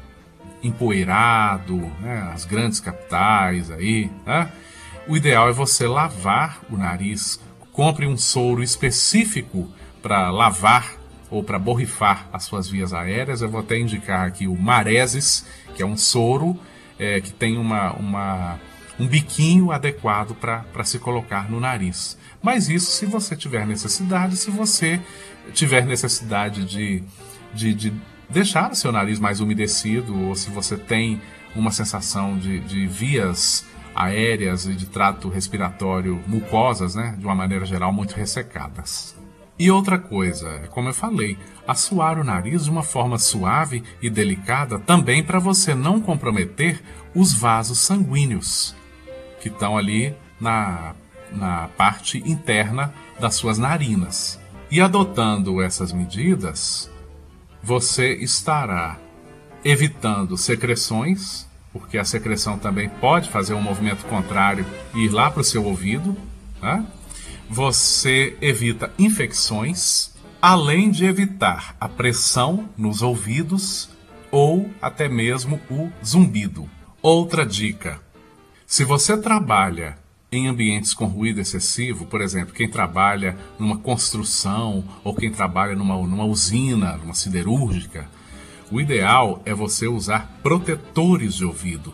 empoeirado, né, as grandes capitais aí, né, o ideal é você lavar o nariz. Compre um soro específico para lavar ou para borrifar as suas vias aéreas. Eu vou até indicar aqui o Maresis, que é um soro é, que tem uma, uma, um biquinho adequado para se colocar no nariz. Mas isso se você tiver necessidade, se você tiver necessidade de, de, de deixar o seu nariz mais umedecido, ou se você tem uma sensação de, de vias aéreas e de trato respiratório, mucosas, né, de uma maneira geral, muito ressecadas. E outra coisa, como eu falei, assoar o nariz de uma forma suave e delicada também para você não comprometer os vasos sanguíneos que estão ali na, na parte interna das suas narinas. E adotando essas medidas, você estará evitando secreções, porque a secreção também pode fazer um movimento contrário e ir lá para o seu ouvido, né? Você evita infecções, além de evitar a pressão nos ouvidos ou até mesmo o zumbido. Outra dica: se você trabalha em ambientes com ruído excessivo, por exemplo, quem trabalha numa construção ou quem trabalha numa, numa usina, numa siderúrgica, o ideal é você usar protetores de ouvido.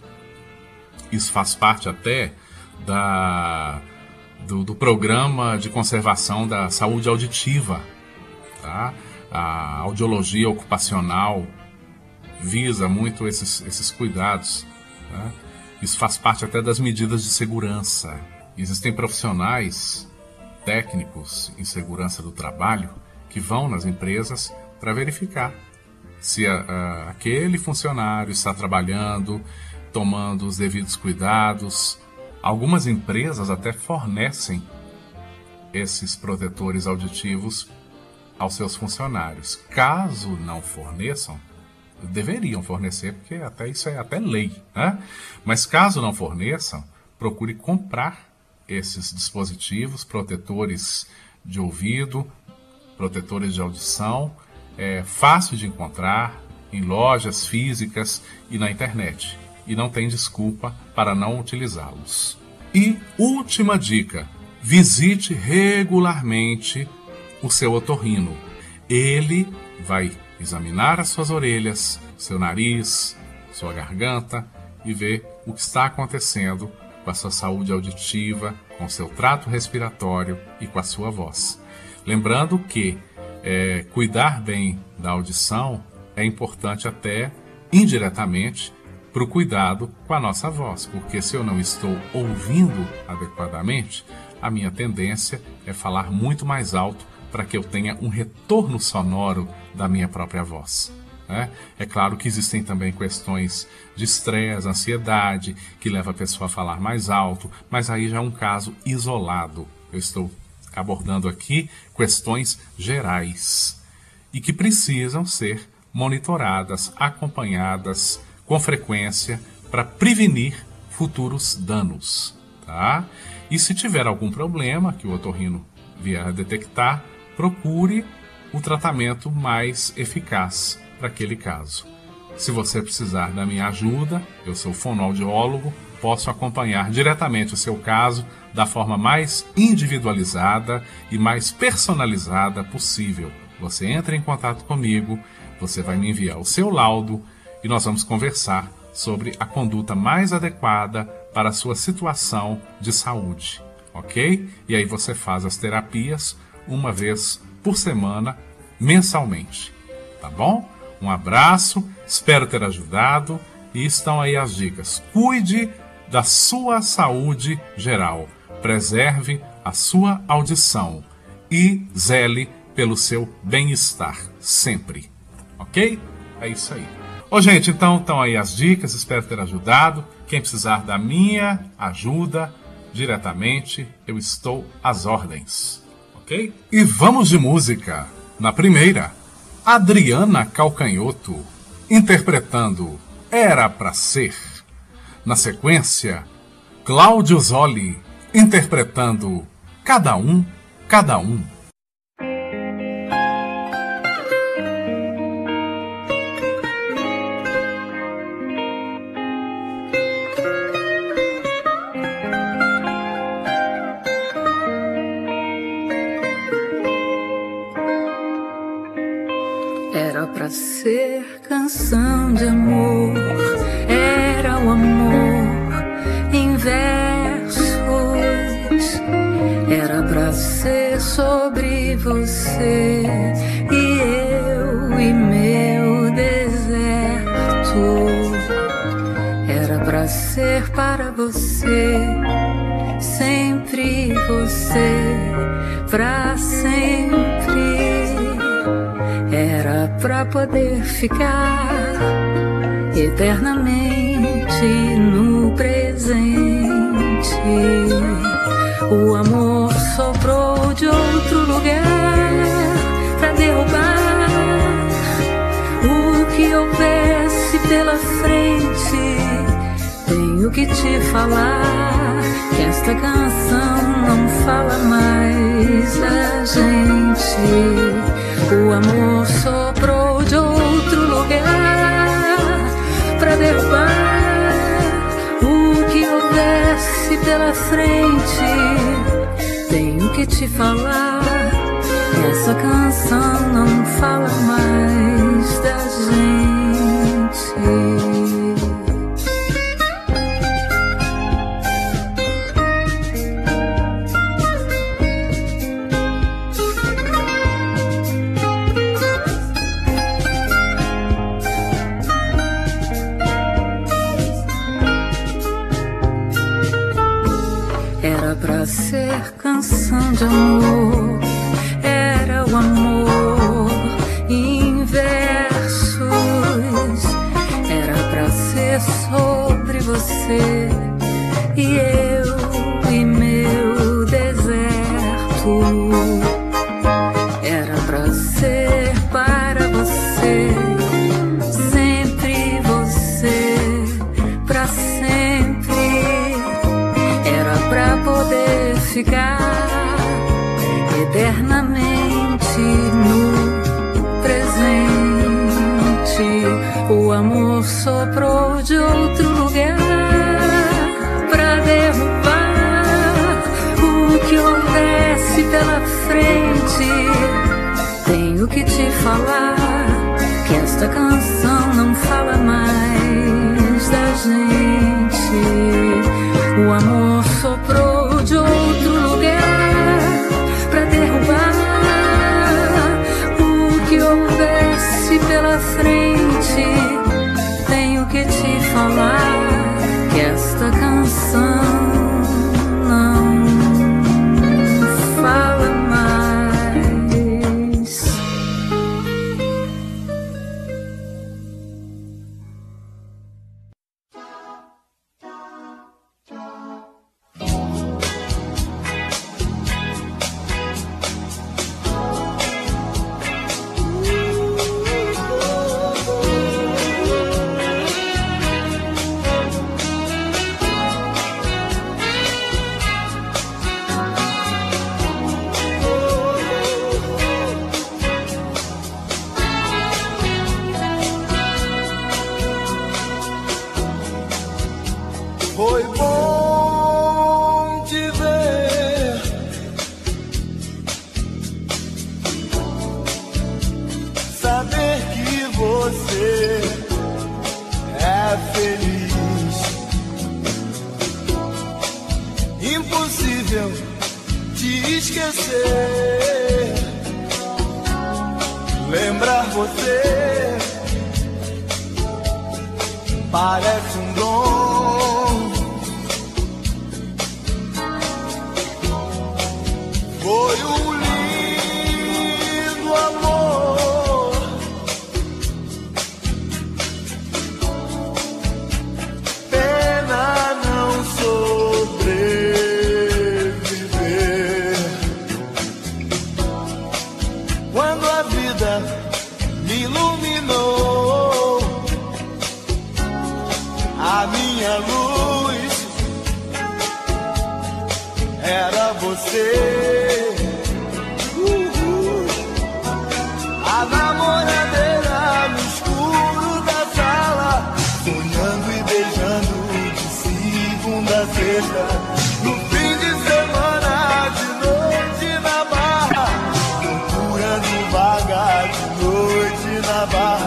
Isso faz parte até da, do, do programa de conservação da saúde auditiva. Tá? A audiologia ocupacional visa muito esses, esses cuidados. Tá? Isso faz parte até das medidas de segurança. Existem profissionais técnicos em segurança do trabalho que vão nas empresas para verificar se a, a, aquele funcionário está trabalhando, tomando os devidos cuidados. Algumas empresas até fornecem esses protetores auditivos aos seus funcionários. Caso não forneçam, deveriam fornecer, porque até isso é até lei, né? Mas caso não forneçam, procure comprar esses dispositivos, protetores de ouvido, protetores de audição. É fácil de encontrar em lojas físicas e na internet. E não tem desculpa para não utilizá-los. E última dica: visite regularmente o seu otorrino. Ele vai examinar as suas orelhas, seu nariz, sua garganta e ver o que está acontecendo com a sua saúde auditiva, com o seu trato respiratório e com a sua voz. Lembrando que é, cuidar bem da audição é importante até indiretamente para o cuidado com a nossa voz, porque se eu não estou ouvindo adequadamente, a minha tendência é falar muito mais alto para que eu tenha um retorno sonoro da minha própria voz. Né? É claro que existem também questões de estresse, ansiedade, que leva a pessoa a falar mais alto, mas aí já é um caso isolado. Eu estou abordando aqui questões gerais e que precisam ser monitoradas, acompanhadas com frequência para prevenir futuros danos. Tá? E se tiver algum problema que o otorrino vier a detectar, procure o tratamento mais eficaz para aquele caso. Se você precisar da minha ajuda, eu sou fonoaudiólogo, posso acompanhar diretamente o seu caso da forma mais individualizada e mais personalizada possível. Você entra em contato comigo, você vai me enviar o seu laudo e nós vamos conversar sobre a conduta mais adequada para a sua situação de saúde, ok? E aí você faz as terapias uma vez por semana, mensalmente, tá bom? Um abraço, espero ter ajudado e estão aí as dicas. Cuide da sua saúde geral, preserve a sua audição e zele pelo seu bem-estar, sempre, ok? É isso aí. Ô gente, então estão aí as dicas, espero ter ajudado. Quem precisar da minha ajuda diretamente, eu estou às ordens. Ok? E vamos de música. Na primeira, Adriana Calcanhoto, interpretando Era Pra Ser. Na sequência, Cláudio Zoli, interpretando Cada Um, Cada Um. pra ser canção de amor, era o amor em versos, era pra ser sobre você e eu e meu deserto, era pra ser para você, sempre você, pra sempre. Era pra poder ficar eternamente no presente. O amor soprou de outro lugar pra derrubar o que houvesse pela frente. Tenho que te falar que esta canção não fala mais da gente. O amor soprou de outro lugar pra derrubar o que houvesse pela frente. Tenho que te falar que essa canção não fala mais da gente. Pra ser canção de amor, era o amor em versos, era pra ser sobre você e eu e meu deserto, era pra ser para você, sempre você, pra sempre. Pra poder ficar eternamente no presente. O amor soprou de outro lugar pra derrubar o que houvesse pela frente. Tenho que te falar que esta canção não fala mais da gente. O amor soprou de outro lugar pra derrubar o que houvesse pela frente. Tenho que te falar que esta canção não fala mais. Foi bom te ver, saber que você é feliz. Impossível te esquecer, lembrar você parece um dom. Foi um lindo amor, pena não sobreviver. Quando a vida me iluminou, a minha luz era você. A namoradeira no escuro da sala, sonhando e beijando de segunda a sexta. No fim de semana, de noite na barra, procurando vaga de noite na barra.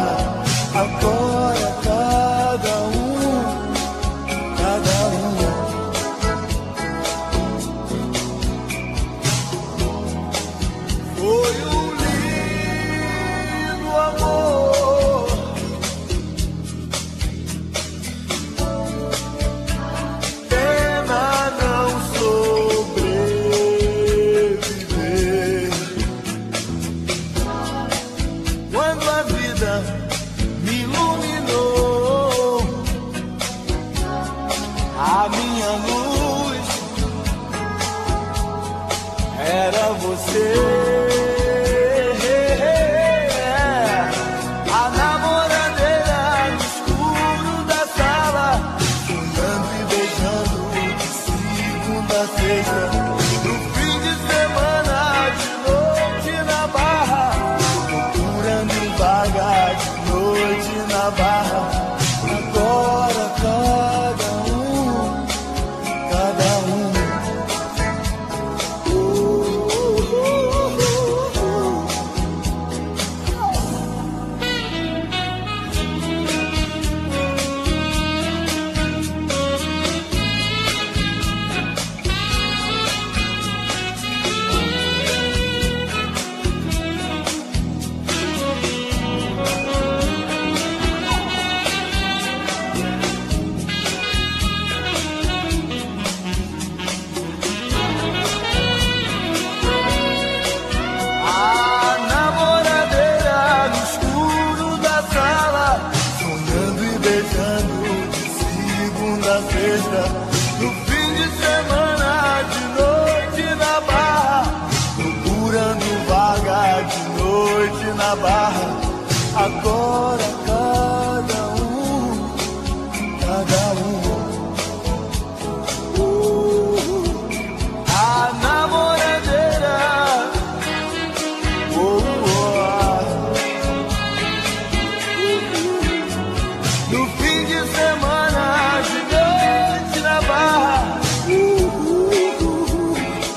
você. A namoradeira no escuro da sala, sonhando e beijando de segunda a sexta. No fim de semana, de noite na barra, procurando vaga de noite na barra. Agora cada um, cada um. No fim de semana, de noite na barra, procurando vaga de noite na barra. Agora cada um, cada um. Uh, a namoradeira. Oh, oh, uh, no fim de semana, de na barra. Uh, uh, uh.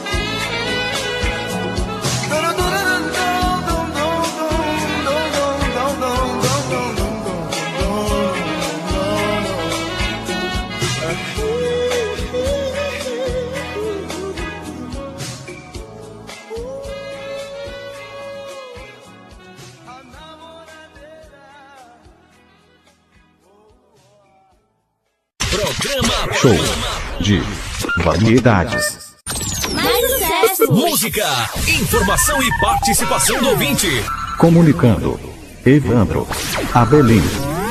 Programa Show de variedades. Mais sucesso! Música, informação e participação do ouvinte. Comunicando. Evandro Abelim.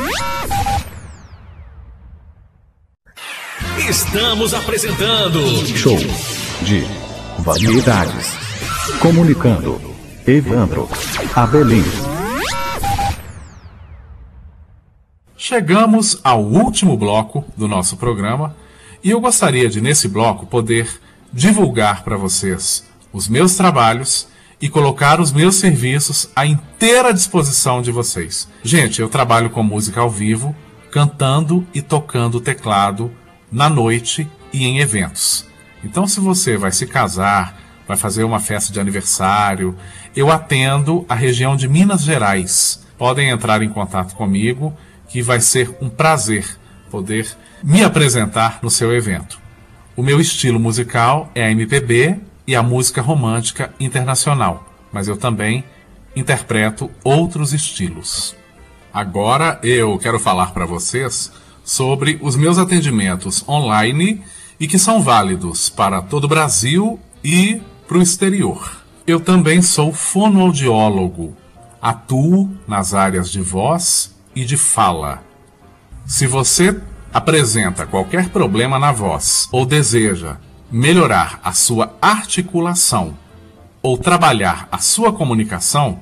Estamos apresentando Show de variedades. Comunicando. Evandro Abelim. Chegamos ao último bloco do nosso programa e eu gostaria de, nesse bloco, poder divulgar para vocês os meus trabalhos e colocar os meus serviços à inteira disposição de vocês. Gente, eu trabalho com música ao vivo, cantando e tocando teclado na noite e em eventos. Então, se você vai se casar, vai fazer uma festa de aniversário, eu atendo a região de Minas Gerais. Podem entrar em contato comigo, que vai ser um prazer poder me apresentar no seu evento. O meu estilo musical é a M P B e a música romântica internacional, mas eu também interpreto outros estilos. Agora eu quero falar para vocês sobre os meus atendimentos online e que são válidos para todo o Brasil e para o exterior. Eu também sou fonoaudiólogo, atuo nas áreas de voz e de fala. Se você apresenta qualquer problema na voz ou deseja melhorar a sua articulação ou trabalhar a sua comunicação,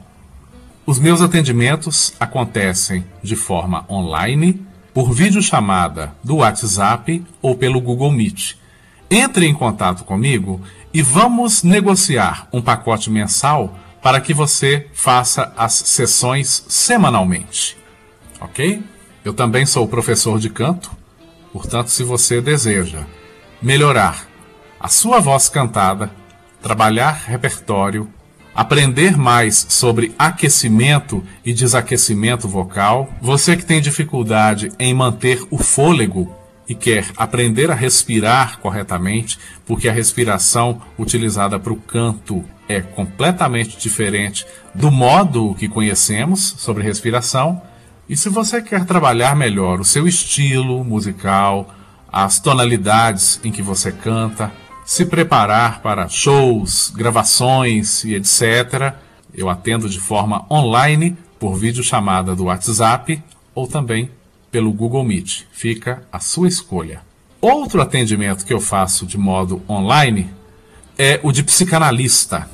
os meus atendimentos acontecem de forma online, por videochamada do WhatsApp ou pelo Google Meet. Entre em contato comigo e vamos negociar um pacote mensal para que você faça as sessões semanalmente. Ok? Eu também sou professor de canto, portanto, se você deseja melhorar a sua voz cantada, trabalhar repertório, aprender mais sobre aquecimento e desaquecimento vocal, você que tem dificuldade em manter o fôlego e quer aprender a respirar corretamente, porque a respiração utilizada para o canto é completamente diferente do modo que conhecemos sobre respiração. E se você quer trabalhar melhor o seu estilo musical, as tonalidades em que você canta, se preparar para shows, gravações e etcétera, eu atendo de forma online por videochamada do WhatsApp ou também pelo Google Meet. Fica a sua escolha. Outro atendimento que eu faço de modo online é o de psicanalista.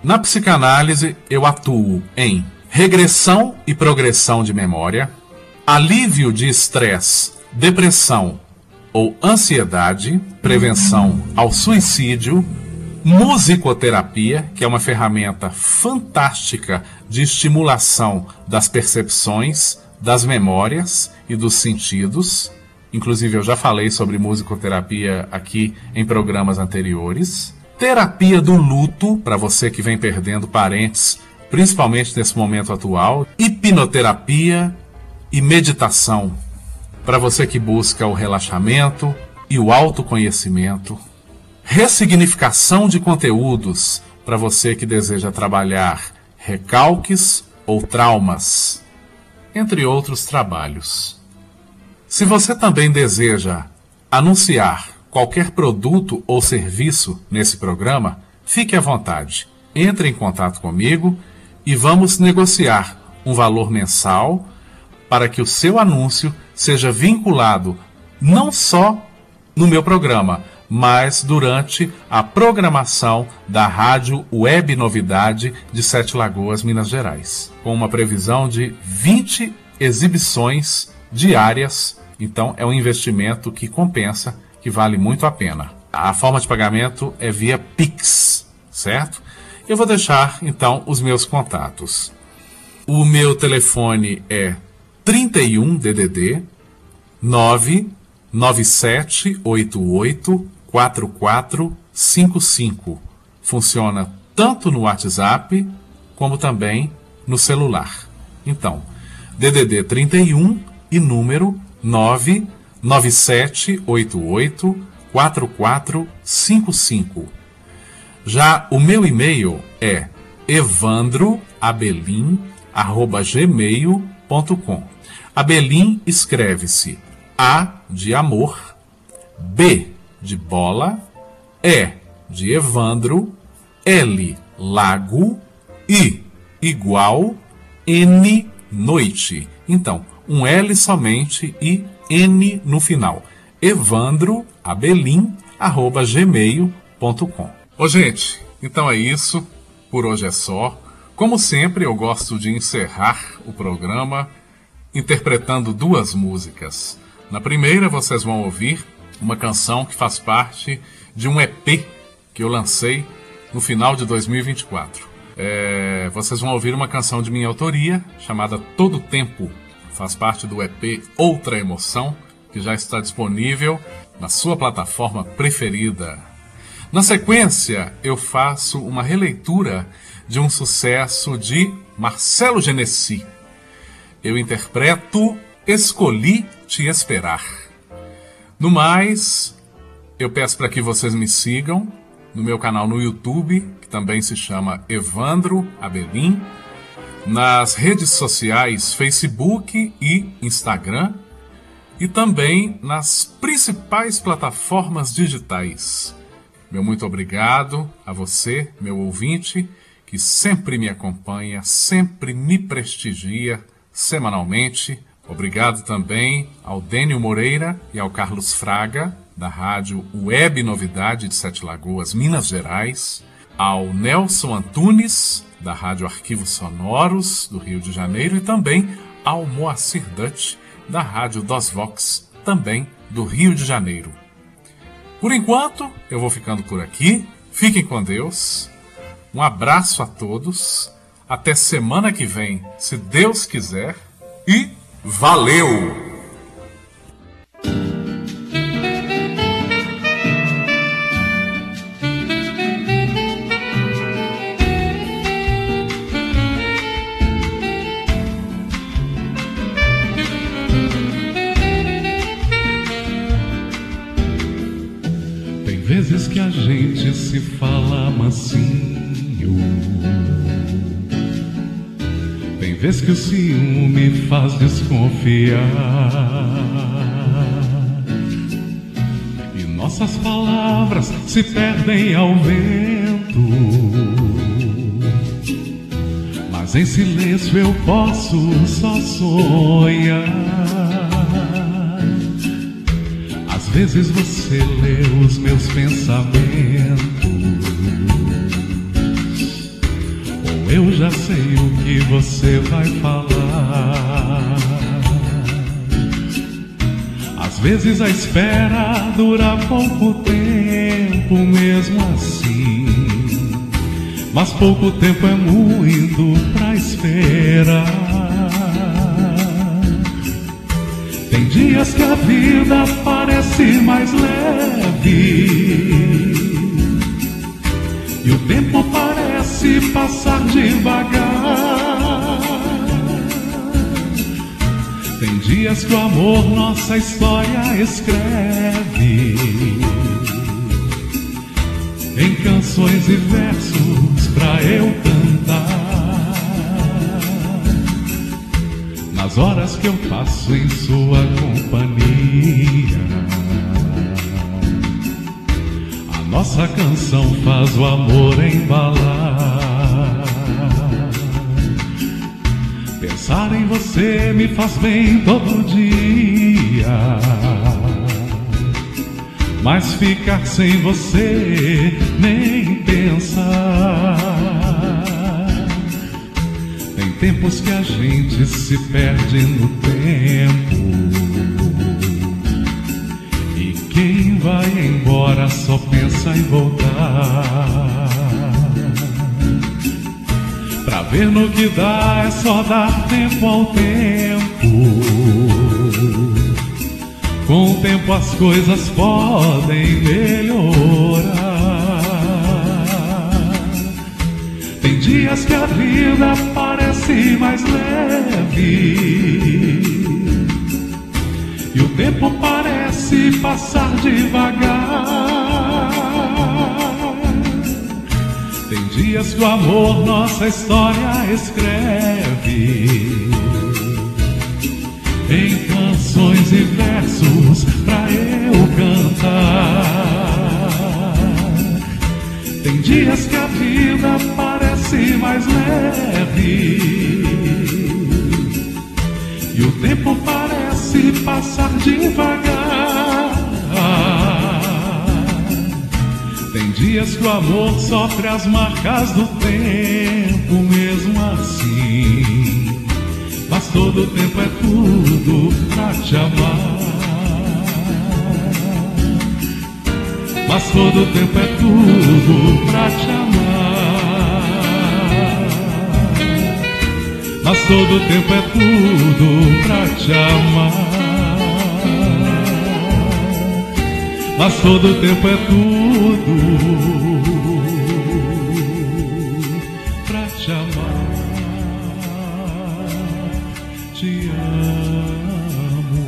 Na psicanálise, eu atuo em regressão e progressão de memória, alívio de estresse, depressão ou ansiedade, prevenção ao suicídio, musicoterapia, que é uma ferramenta fantástica de estimulação das percepções, das memórias e dos sentidos. Inclusive, eu já falei sobre musicoterapia aqui em programas anteriores. Terapia do luto, para você que vem perdendo parentes, principalmente nesse momento atual. Hipnoterapia e meditação, para você que busca o relaxamento e o autoconhecimento. Ressignificação de conteúdos, para você que deseja trabalhar recalques ou traumas, entre outros trabalhos. Se você também deseja anunciar qualquer produto ou serviço nesse programa, fique à vontade. Entre em contato comigo e vamos negociar um valor mensal para que o seu anúncio seja vinculado não só no meu programa, mas durante a programação da Rádio Web Novidade de Sete Lagoas, Minas Gerais, com uma previsão de vinte exibições diárias. Então é um investimento que compensa, que vale muito a pena. A forma de pagamento é via Pix, certo? Eu vou deixar então os meus contatos. O meu telefone é trinta e um D D D nove nove sete oito oito quatro quatro cinco cinco. Funciona tanto no WhatsApp como também no celular. Então, D D D trinta e um e número nove nove sete oito oito quatro quatro cinco cinco. Já o meu e-mail é evandro abelim arroba gmail ponto com. Abelim escreve-se A de amor, B de bola, E de Evandro, L lago, I igual, N noite. Então, um L somente e N no final. evandro abelim arroba gmail ponto com. Ô gente, então é isso. Por hoje é só. Como sempre, eu gosto de encerrar o programa interpretando duas músicas. Na primeira, vocês vão ouvir uma canção que faz parte de um E P que eu lancei no final de dois mil e vinte e quatro. É, vocês vão ouvir uma canção de minha autoria, chamada Todo Tempo. Faz parte do E P Outra Emoção, que já está disponível na sua plataforma preferida. Na sequência, eu faço uma releitura de um sucesso de Marcelo Genesi. Eu interpreto Escolhi Te Esperar. No mais, eu peço para que vocês me sigam no meu canal no YouTube, que também se chama Evandro Abelim, nas redes sociais Facebook e Instagram, e também nas principais plataformas digitais. Meu muito obrigado a você, meu ouvinte, que sempre me acompanha, sempre me prestigia semanalmente. Obrigado também ao Dênio Moreira e ao Carlos Fraga, da Rádio Web Novidade de Sete Lagoas, Minas Gerais, ao Nelson Antunes, da Rádio Arquivos Sonoros, do Rio de Janeiro, e também ao Moacir Dutch, da Rádio Dos Vox, também do Rio de Janeiro. Por enquanto, eu vou ficando por aqui. Fiquem com Deus. Um abraço a todos. Até semana que vem, se Deus quiser. E valeu! Vezes que a gente se fala mansinho, tem vezes que o ciúme faz desconfiar, e nossas palavras se perdem ao vento, mas em silêncio eu posso só sonhar. Às vezes você lê os meus pensamentos já sei o que você vai falar. Às vezes a espera dura pouco tempo mesmo assim, mas pouco tempo é muito pra esperar. Tem dias que a vida parece mais leve e o tempo parece passar devagar. Tem dias que o amor nossa história escreve em canções e versos pra eu cantar. Nas horas que eu passo em sua companhia, a nossa canção faz o amor embalar. Pensar em você me faz bem todo dia, mas ficar sem você nem pensar. Tem tempos que a gente se perde no tempo, e quem vai embora só pensa em voltar. Pra ver no que dá é só dar tempo ao tempo. Com o tempo as coisas podem melhorar. Tem dias que a vida parece mais leve e o tempo parece passar devagar. Tem dias que o amor nossa história escreve em canções e versos pra eu cantar. Tem dias que a vida parece mais leve e o tempo parece passar devagar. Tem dias que o amor sofre as marcas do tempo mesmo assim, mas todo tempo é tudo pra te amar. Mas todo tempo é tudo pra te amar. Mas todo tempo é tudo pra te amar. Mas todo tempo é tudo pra te amar. Te amo.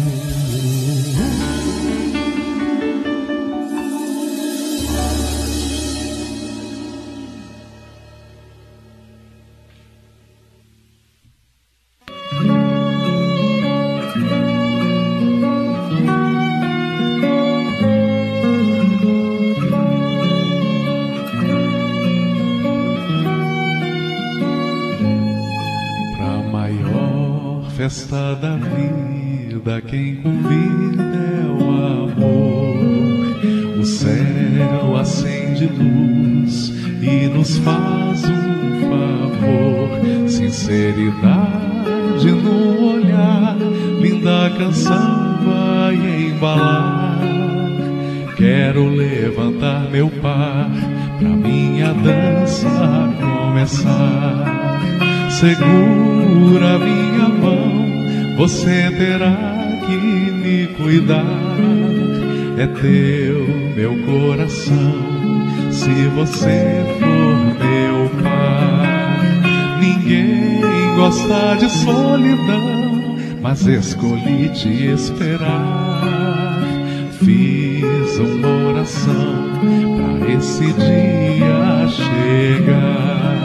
Festa da vida, quem convida é o amor. O céu acende luz e nos faz um favor. Sinceridade no olhar, linda canção vai embalar. Quero levantar meu par pra minha dança começar. Segura minha mão, você terá que me cuidar. É teu meu coração, se você for meu par. Ninguém gosta de solidão, mas escolhi te esperar. Fiz uma oração pra esse dia chegar.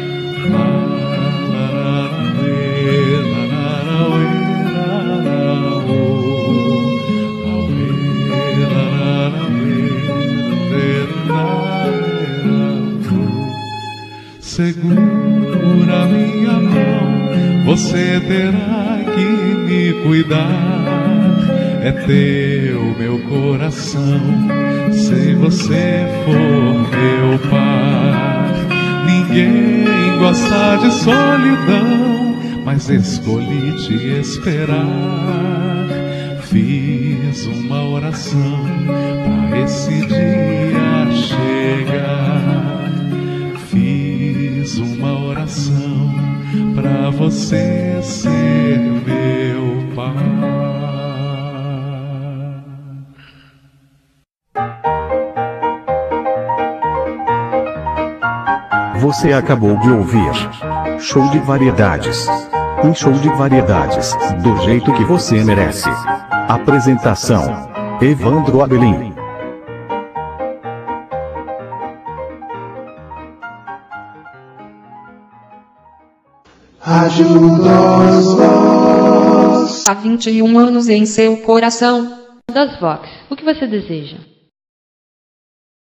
Segura minha mão, você terá que me cuidar. É teu meu coração, se você for meu par. Ninguém gosta de solidão, mas escolhi te esperar. Fiz uma oração pra esse dia chegar. Fiz uma oração pra você ser meu par. Você acabou de ouvir Show de Variedades. Um show de variedades, do jeito que você merece. Apresentação: Evandro Abelim. Rádio das Vox. Há vinte e um anos em seu coração. Das Vox, o que você deseja?